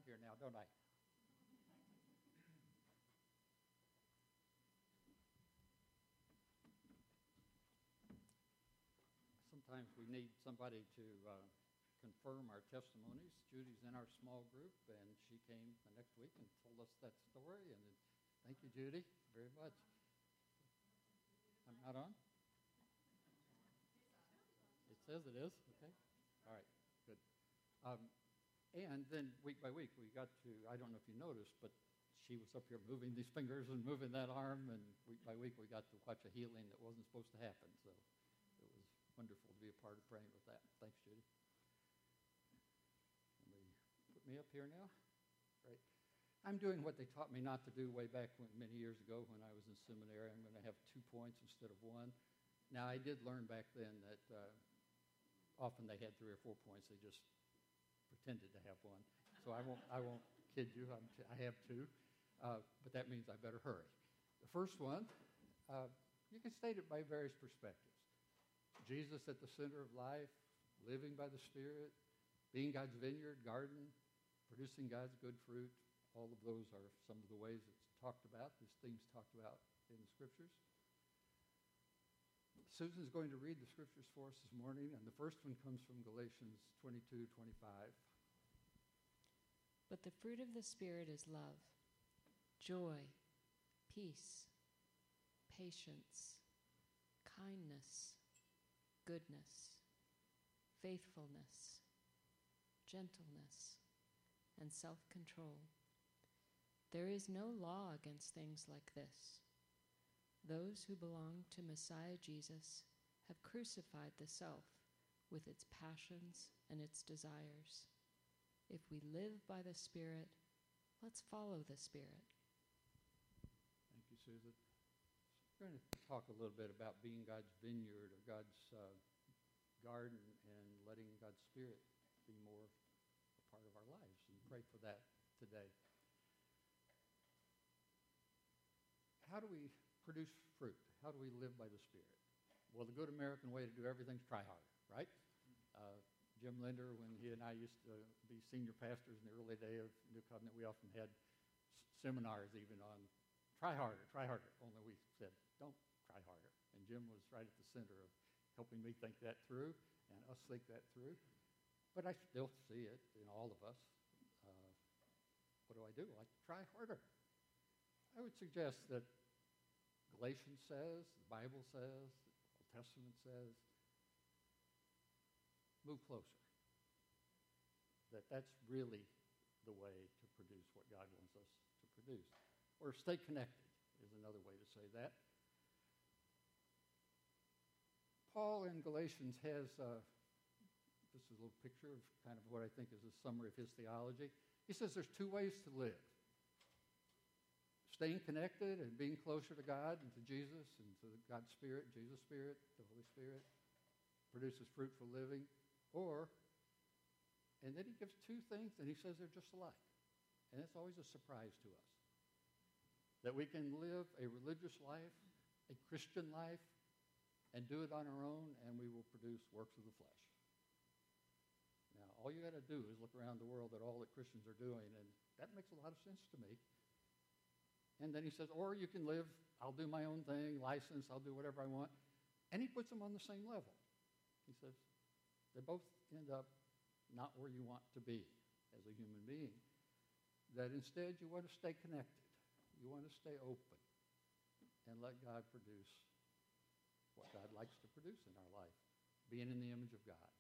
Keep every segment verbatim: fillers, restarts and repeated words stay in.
around here now, don't I? Sometimes we need somebody to uh, confirm our testimonies. Judy's in our small group, and she came the next week and told us that story. And thank you, Judy, very much. I'm not on? It says it is. Okay. All right. Good. Um, and then week by week, we got to, I don't know if you noticed, but she was up here moving these fingers and moving that arm, and week by week we got to watch a healing that wasn't supposed to happen. So it was wonderful to be a part of praying with that. Thanks, Judy. Let me put me up here now. Right. I'm doing what they taught me not to do way back when, many years ago when I was in seminary. I'm going to have two points instead of one. Now, I did learn back then that uh, often they had three or four points. They just pretended to have one. So I won't, I won't kid you. I'm t- I have two. Uh, but that means I better hurry. The first one, uh, you can state it by various perspectives. Jesus at the center of life, living by the Spirit, being God's vineyard, garden, producing God's good fruit. All of those are some of the ways it's talked about, this theme's talked about in the Scriptures. Susan's going to read the Scriptures for us this morning, and the first one comes from Galatians twenty-two twenty-five. But the fruit of the Spirit is love, joy, peace, patience, kindness, goodness, faithfulness, gentleness, and self-control. There is no law against things like this. Those who belong to Messiah Jesus have crucified the self with its passions and its desires. If we live by the Spirit, let's follow the Spirit. Thank you, Susan. We're going to talk a little bit about being God's vineyard or God's uh, garden and letting God's Spirit be more a part of our lives, and pray for that today. How do we produce fruit? How do we live by the Spirit? Well, the good American way to do everything is try harder, right? Uh, Jim Linder, when he and I used to be senior pastors in the early day of New Covenant, we often had s- seminars even on try harder, try harder. Only we said, don't try harder. And Jim was right at the center of helping me think that through and us think that through. But I still see it in all of us. Uh, what do I do? I try harder. I would suggest that Galatians says, the Bible says, the Old Testament says, move closer. That that's really the way to produce what God wants us to produce. Or stay connected is another way to say that. Paul in Galatians has, uh, this is a little picture of kind of what I think is a summary of his theology. He says there's two ways to live. Staying connected and being closer to God and to Jesus and to God's Spirit, Jesus' Spirit, the Holy Spirit, produces fruitful living. Or, and then he gives two things and he says they're just alike. And it's always a surprise to us. That we can live a religious life, a Christian life, and do it on our own, and we will produce works of the flesh. Now, all you got to do is look around the world at all that Christians are doing, and that makes a lot of sense to me. And then he says, or you can live, I'll do my own thing, license, I'll do whatever I want. And he puts them on the same level. He says, they both end up not where you want to be as a human being. That instead you want to stay connected. You want to stay open and let God produce what God likes to produce in our life, being in the image of God.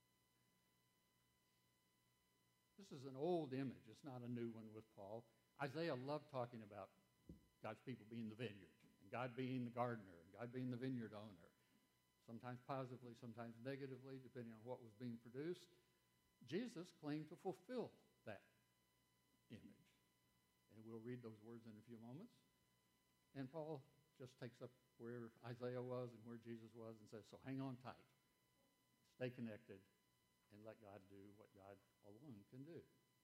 This is an old image. It's not a new one with Paul. Isaiah loved talking about God's people being the vineyard, and God being the gardener, and God being the vineyard owner, sometimes positively, sometimes negatively, depending on what was being produced. Jesus claimed to fulfill that image. And we'll read those words in a few moments. And Paul just takes up where Isaiah was and where Jesus was and says, so hang on tight, stay connected, and let God do what God alone can do.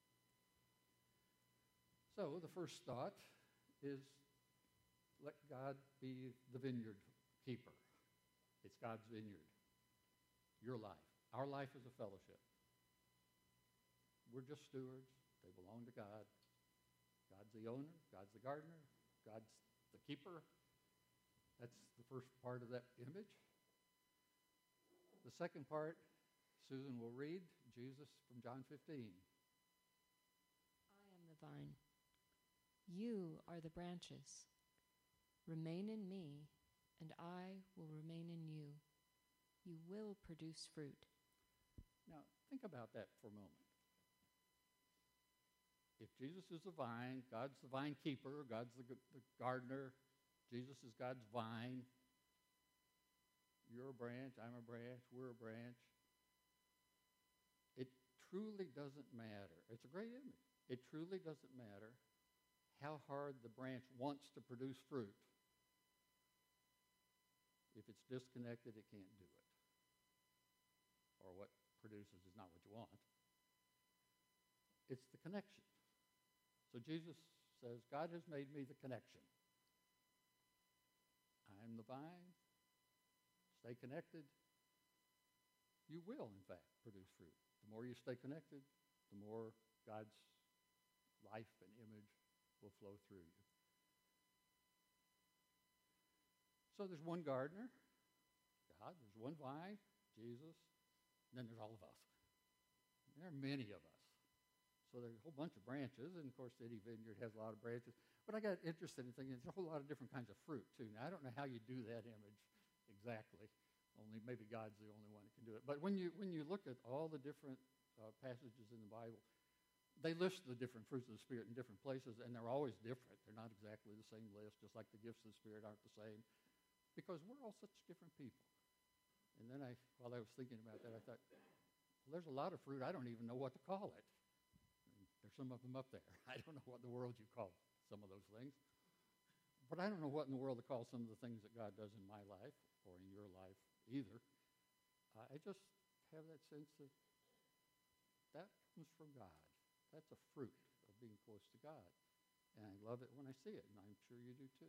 So the first thought is let God be the vineyard keeper. It's God's vineyard. Your life. Our life is a fellowship. We're just stewards. They belong to God. God's the owner. God's the gardener. God's the keeper. That's the first part of that image. The second part, Susan will read, Jesus from John fifteen. I am the vine. You are the branches. Remain in me, and I will remain in you. You will produce fruit. Now, think about that for a moment. If Jesus is the vine, God's the vine keeper, God's the, the gardener, Jesus is God's vine, you're a branch, I'm a branch, we're a branch. It truly doesn't matter. It's a great image. It truly doesn't matter how hard the branch wants to produce fruit. If it's disconnected, it can't do it. Or what produces is not what you want. It's the connection. So Jesus says, God has made me the connection. I'm the vine. Stay connected. You will, in fact, produce fruit. The more you stay connected, the more God's life and image will flow through you. So there's one gardener, God. There's one vine, Jesus. And then there's all of us. And there are many of us. So there's a whole bunch of branches. And, of course, City Vineyard has a lot of branches. But I got interested in thinking there's a whole lot of different kinds of fruit, too. Now, I don't know how you do that image exactly. Only maybe God's the only one who can do it. But when you when you look at all the different uh, passages in the Bible, they list the different fruits of the Spirit in different places, and they're always different. They're not exactly the same list, just like the gifts of the Spirit aren't the same, because we're all such different people. And then I, while I was thinking about that, I thought, well, there's a lot of fruit I don't even know what to call it. And there's some of them up there. I don't know what in the world you call some of those things. But I don't know what in the world to call some of the things that God does in my life or in your life either. Uh, I just have that sense that that comes from God. That's a fruit of being close to God. And I love it when I see it, and I'm sure you do too.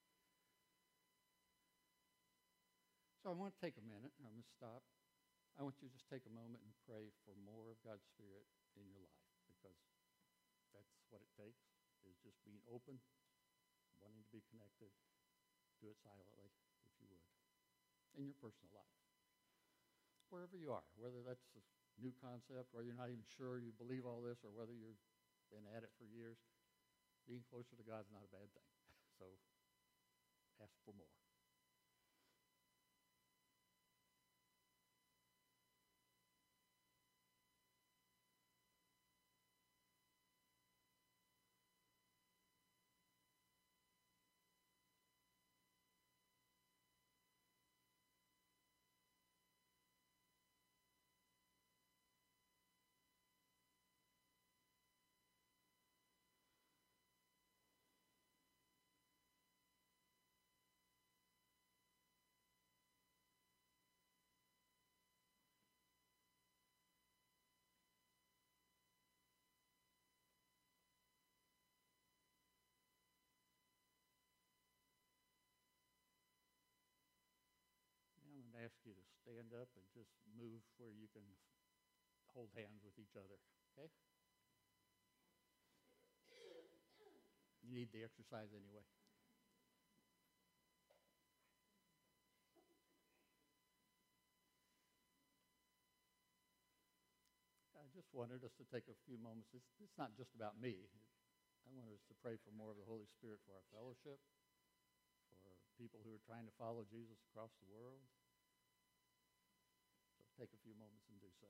So I want to take a minute. I'm going to stop. I want you to just take a moment and pray for more of God's Spirit in your life, because that's what it takes, is just being open, wanting to be connected. Do it silently, if you would, in your personal life. Wherever you are, whether that's a new concept, or you're not even sure you believe all this, or whether you've been at it for years, being closer to God is not a bad thing. So ask for more. Now I'm going to ask you to stand up and just move where you can hold hands with each other, okay? You need the exercise anyway. I just wanted us to take a few moments. It's, it's not just about me. I wanted us to pray for more of the Holy Spirit for our fellowship, for people who are trying to follow Jesus across the world. So take a few moments and do so.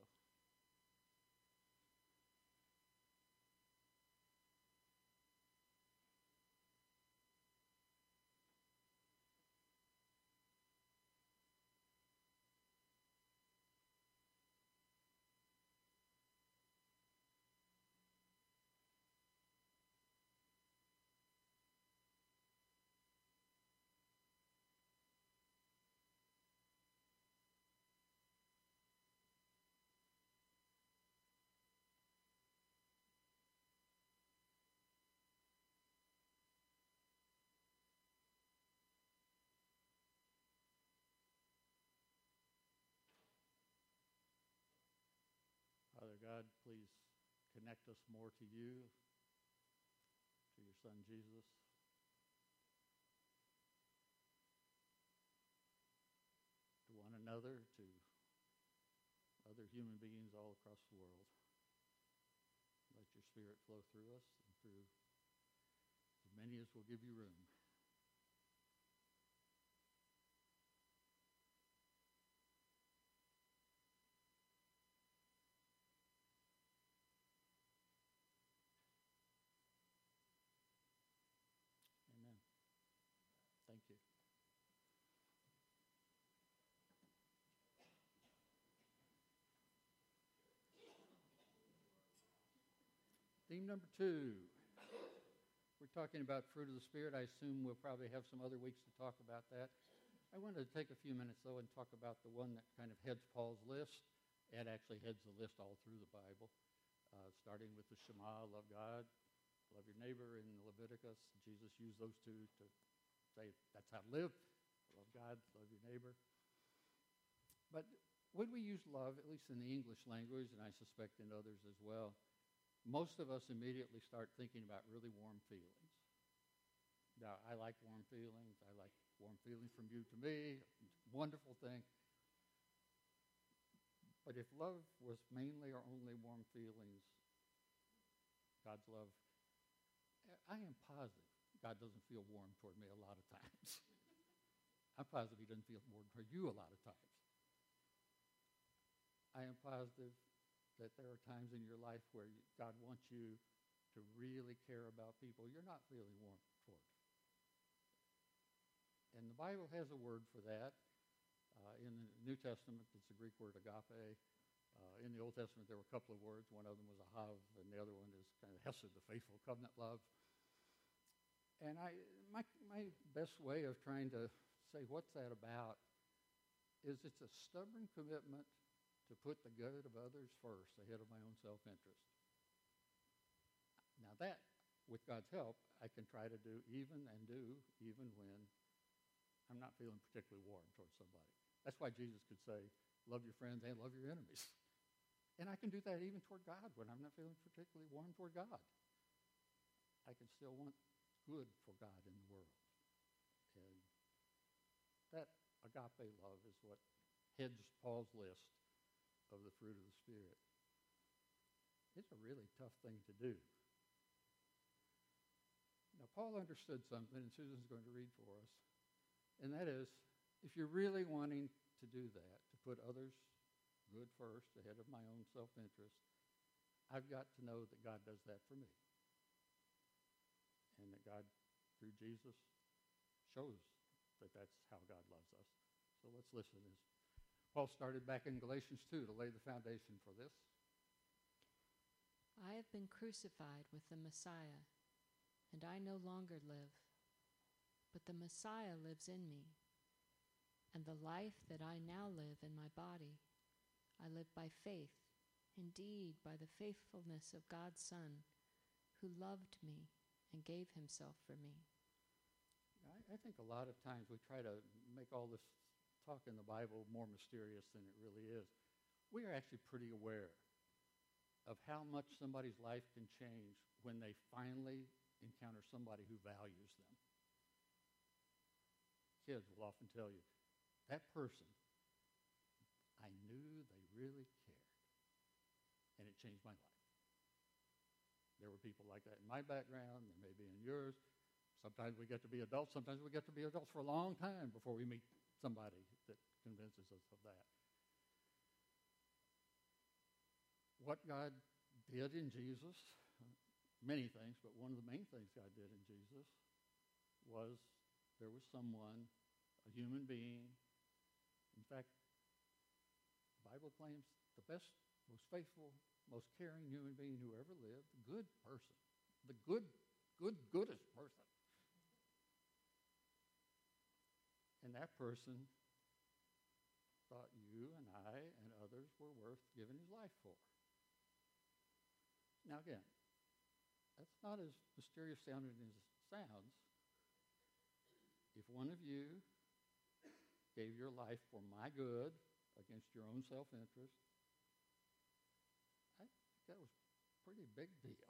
Father God, please connect us more to you, to your Son Jesus. To one another, to other human beings all across the world. Let your Spirit flow through us and through as many as will give you room. Amen. Thank you. Theme number two. We're talking about fruit of the Spirit. I assume we'll probably have some other weeks to talk about that. I wanted to take a few minutes, though, and talk about the one that kind of heads Paul's list. It actually heads the list all through the Bible, uh, starting with the Shema, love God, love your neighbor, in Leviticus. Jesus used those two to say that's how to live. Love God, love your neighbor. But when we use love, at least in the English language, and I suspect in others as well, most of us immediately start thinking about really warm feelings. Now, I like warm feelings. I like warm feelings from you to me. Wonderful thing. But if love was mainly or only warm feelings, God's love, I am positive God doesn't feel warm toward me a lot of times. I'm positive he doesn't feel warm toward you a lot of times. I am positive that there are times in your life where God wants you to really care about people you're not feeling warm toward. And the Bible has a word for that. Uh, in the New Testament, it's the Greek word agape. Uh, in the Old Testament, there were a couple of words. One of them was ahav, and the other one is kind of hesed, the faithful covenant love. And I, my, my best way of trying to say what's that about is it's a stubborn commitment to put the good of others first ahead of my own self-interest. Now that, with God's help, I can try to do even and do even when I'm not feeling particularly warm towards somebody. That's why Jesus could say, love your friends and love your enemies. And I can do that even toward God when I'm not feeling particularly warm toward God. I can still want good for God in the world. And that agape love is what heads Paul's list of the fruit of the Spirit. It's a really tough thing to do. Now, Paul understood something, and Susan's going to read for us, and that is, if you're really wanting to do that, to put others' good first ahead of my own self-interest, I've got to know that God does that for me. And that God, through Jesus, shows that that's how God loves us. So let's listen to this. Paul started back in Galatians two to lay the foundation for this. I have been crucified with the Messiah, and I no longer live, but the Messiah lives in me. And the life that I now live in my body, I live by faith, indeed by the faithfulness of God's Son, who loved me and gave himself for me. I, I think a lot of times we try to make all this talk in the Bible more mysterious than it really is. We are actually pretty aware of how much somebody's life can change when they finally encounter somebody who values them. Kids will often tell you, that person, I knew they really cared, and it changed my life. There were people like that in my background, there may be in yours. Sometimes we get to be adults, sometimes we get to be adults for a long time before we meet somebody that convinces us of that. What God did in Jesus, many things, but one of the main things God did in Jesus was there was someone, a human being. In fact, the Bible claims the best, most faithful, most caring human being who ever lived, a good person, the good, good, goodest person. And that person thought you and I and others were worth giving his life for. Now again, that's not as mysterious sounding as it sounds. If one of you gave your life for my good against your own self-interest, I think that was pretty big deal.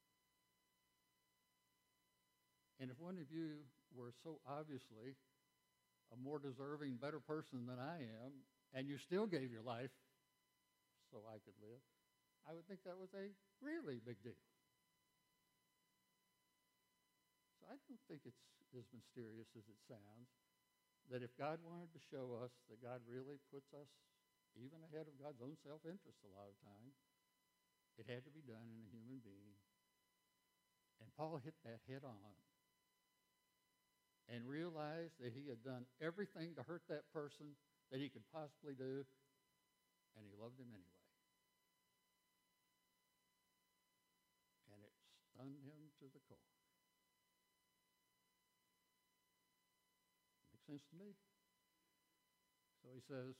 And if one of you were so obviously a more deserving, better person than I am, and you still gave your life so I could live, I would think that was a really big deal. So I don't think it's as mysterious as it sounds, that if God wanted to show us that God really puts us even ahead of God's own self-interest a lot of times, it had to be done in a human being. And Paul hit that head on and realized that he had done everything to hurt that person that he could possibly do, and he loved him anyway. And it stunned him to the core. Makes sense to me. So he says,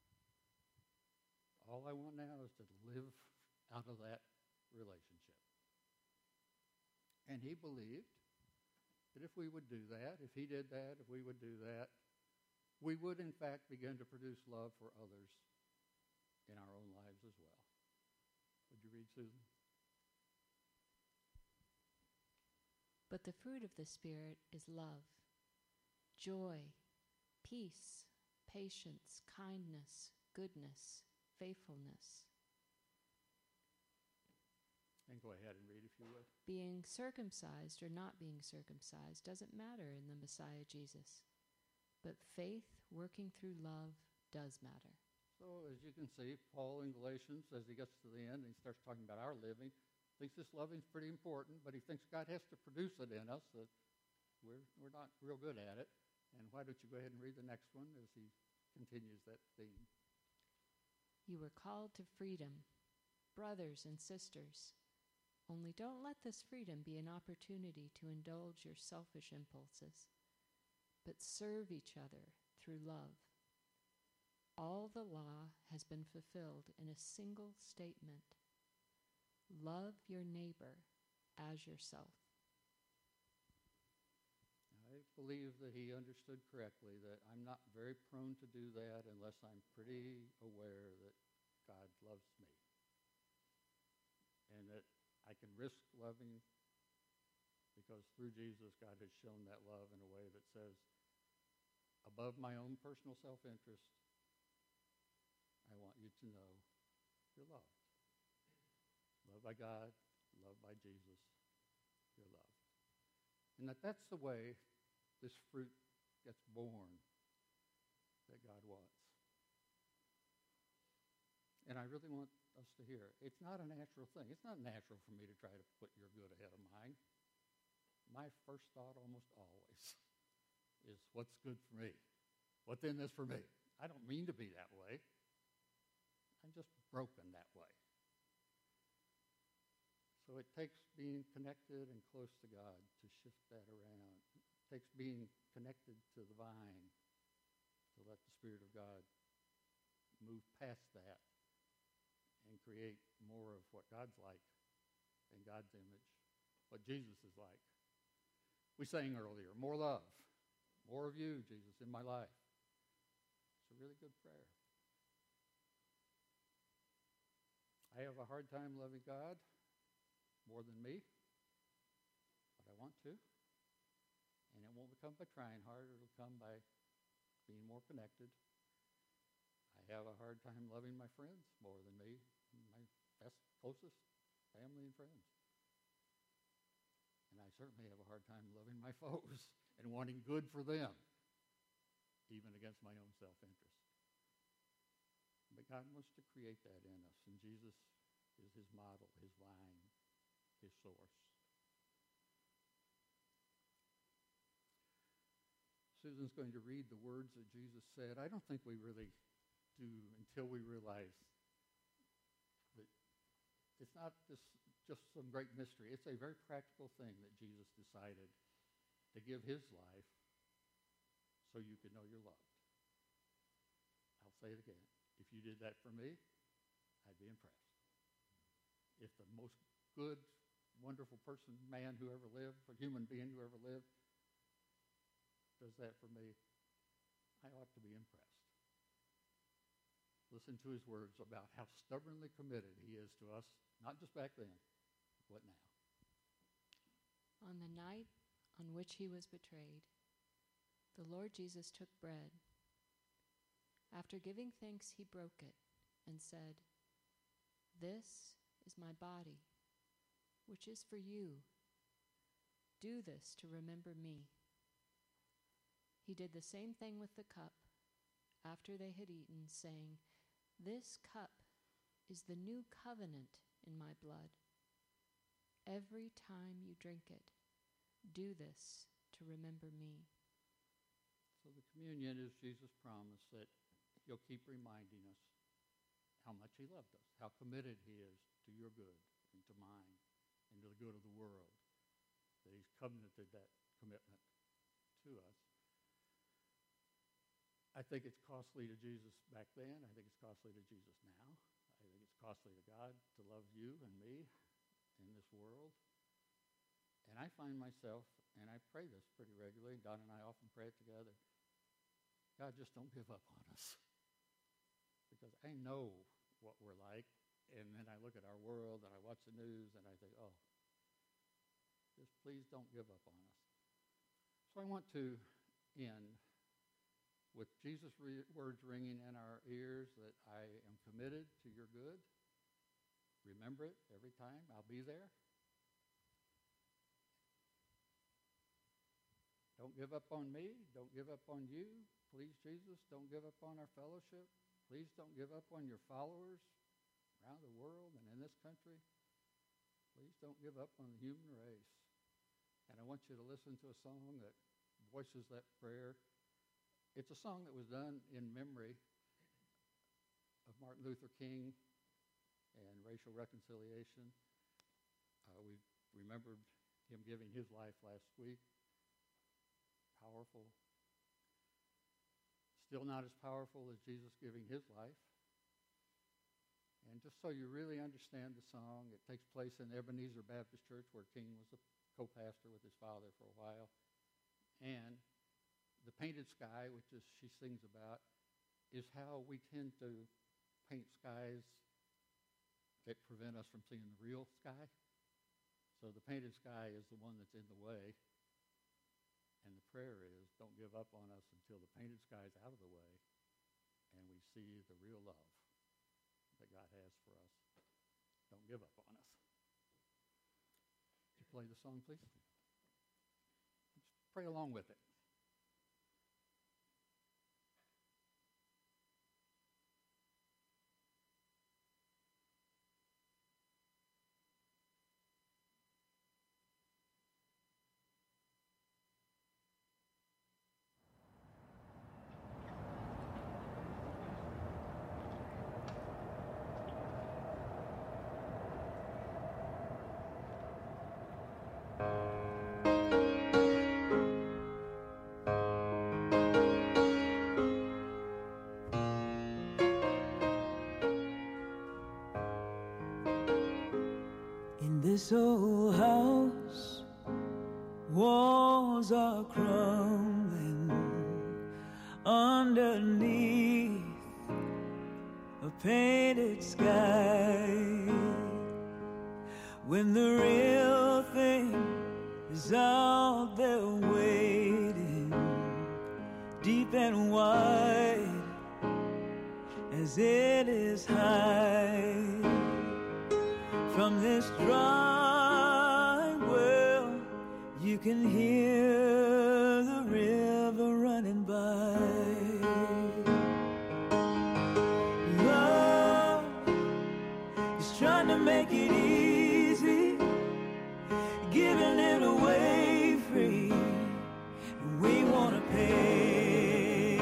all I want now is to live out of that relationship. And he believed that if we would do that, if he did that, if we would do that, we would in fact begin to produce love for others in our own lives as well. Would you read, Susan? But the fruit of the Spirit is love, joy, peace, patience, kindness, goodness, faithfulness. And go ahead and read if you would. Being circumcised or not being circumcised doesn't matter in the Messiah Jesus. But faith working through love does matter. So as you can see, Paul in Galatians, as he gets to the end and he starts talking about our living, thinks this loving is pretty important, but he thinks God has to produce it in us, that we're, we're not real good at it. And why don't you go ahead and read the next one as he continues that theme. You were called to freedom, brothers and sisters. Only don't let this freedom be an opportunity to indulge your selfish impulses, but serve each other through love. All the law has been fulfilled in a single statement. Love your neighbor as yourself. I believe that he understood correctly that I'm not very prone to do that unless I'm pretty aware that God loves me. And that I can risk loving because through Jesus, God has shown that love in a way that says, above my own personal self-interest, I want you to know you're loved. Loved by God, loved by Jesus, you're loved. And that that's the way this fruit gets born that God wants. And I really want us to hear it. It's not a natural thing. It's not natural for me to try to put your good ahead of mine. My first thought almost always is, what's good for me? What's in this for me? I don't mean to be that way. I'm just broken that way. So it takes being connected and close to God to shift that around. It takes being connected to the vine to let the Spirit of God move past that and create more of what God's like in God's image, what Jesus is like. We sang earlier, more love, more of you, Jesus, in my life. It's a really good prayer. I have a hard time loving God more than me, but I want to. And it won't come by trying hard. It'll come by being more connected. I have a hard time loving my friends more than me, my best, closest family and friends. And I certainly have a hard time loving my foes and wanting good for them, even against my own self-interest. But God wants to create that in us, and Jesus is his model, his vine, his source. Susan's going to read the words that Jesus said. I don't think we really do until we realize that it's not just, just some great mystery. It's a very practical thing that Jesus decided to give his life so you could know you're loved. I'll say it again. If you did that for me, I'd be impressed. If the most good, wonderful person, man who ever lived, or human being who ever lived, does that for me, I ought to be impressed. Listen to his words about how stubbornly committed he is to us, not just back then, What now? On the night on which he was betrayed, the Lord Jesus took bread. After giving thanks, he broke it and said, "This is my body, which is for you. Do this to remember me." He did the same thing with the cup after they had eaten, saying, "This cup is the new covenant in my blood. Every time you drink it, do this to remember me." So the communion is Jesus' promise that he'll keep reminding us how much he loved us, how committed he is to your good and to mine and to the good of the world, that he's covenanted that commitment to us. I think it's costly to Jesus back then. I think it's costly to Jesus now. I think it's costly to God to love you and me in this world. And I find myself, and I pray this pretty regularly, Don and I often pray it together, God, just don't give up on us. Because I know what we're like, and then I look at our world, and I watch the news, and I think, oh, just please don't give up on us. So I want to end with Jesus' re- words ringing in our ears that I am committed to your good. Remember it every time. I'll be there. Don't give up on me. Don't give up on you. Please, Jesus, don't give up on our fellowship. Please don't give up on your followers around the world and in this country. Please don't give up on the human race. And I want you to listen to a song that voices that prayer. It's a song that was done in memory of Martin Luther King and racial reconciliation. Uh, we remembered him giving his life last week. Powerful. Still not as powerful as Jesus giving his life. And just so you really understand the song, it takes place in Ebenezer Baptist Church, where King was a co-pastor with his father for a while. And the painted sky, which is she sings about, is how we tend to paint skies that prevent us from seeing the real sky. So the painted sky is the one that's in the way. And the prayer is, don't give up on us until the painted sky is out of the way and we see the real love that God has for us. Don't give up on us. Would you play the song, please? Let's pray along with it. This old house, walls are crumbling underneath a painted sky. When the real thing is out there waiting, deep and wide as it is high. From this dry well, you can hear the river running by. Love is trying to make it easy, giving it away free, and we want to pay.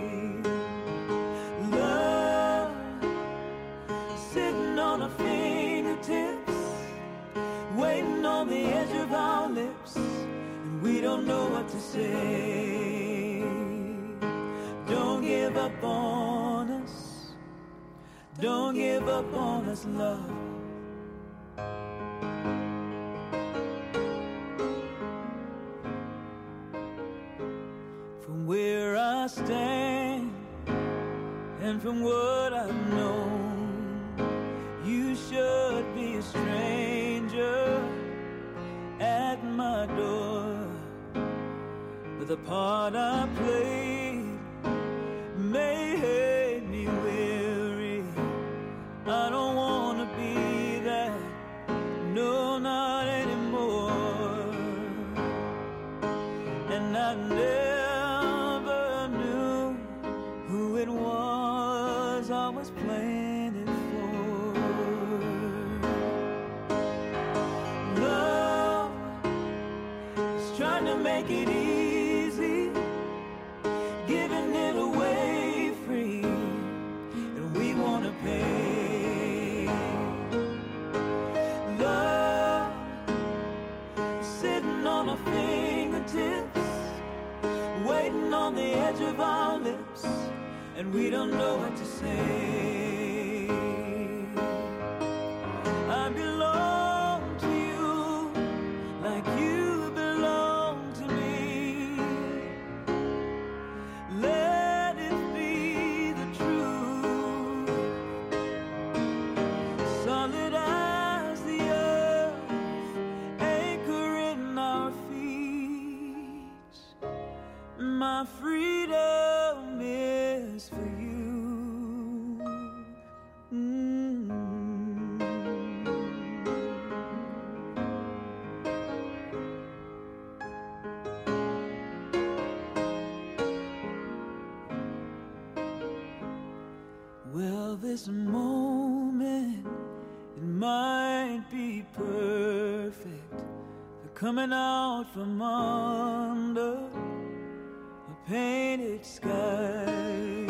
Love sitting on a fingertips, waiting on the edge of our lips, and we don't know what to say. Don't give up on us, don't give up on us, love. From where I stand and from what I've known, you should be a stranger door, but the part I played made me weary. I don't want to be that, no, not anymore. And I never knew who it was I was playing it for. Love is trying to make it easy, giving it away free, and we want to pay. Love is sitting on our fingertips, waiting on the edge of our lips, and we don't know what to say. I belong to you like you belong to me. Let it be the truth, solid as the earth, anchor in our feet. My freedom is for you. Mm. Well, this moment, it might be perfect, the coming out from under a painted sky.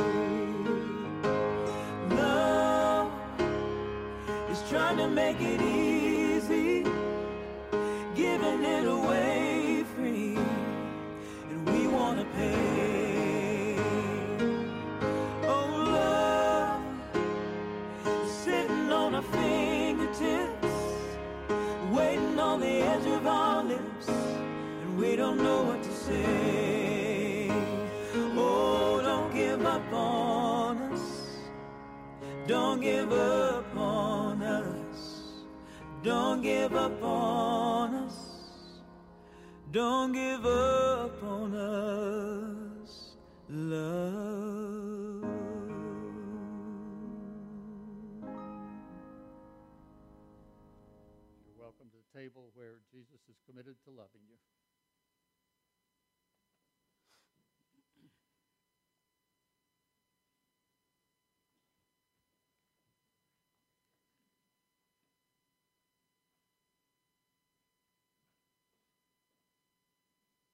Love is trying to make it easy, giving it away free, and we want to pay. Oh, love is sitting on our fingertips, waiting on the edge of our lips, and we don't know what to say. Oh, don't give up on us, don't give up on us, don't give up on us, don't give up on us, love. You're welcome to the table where Jesus is committed to loving you.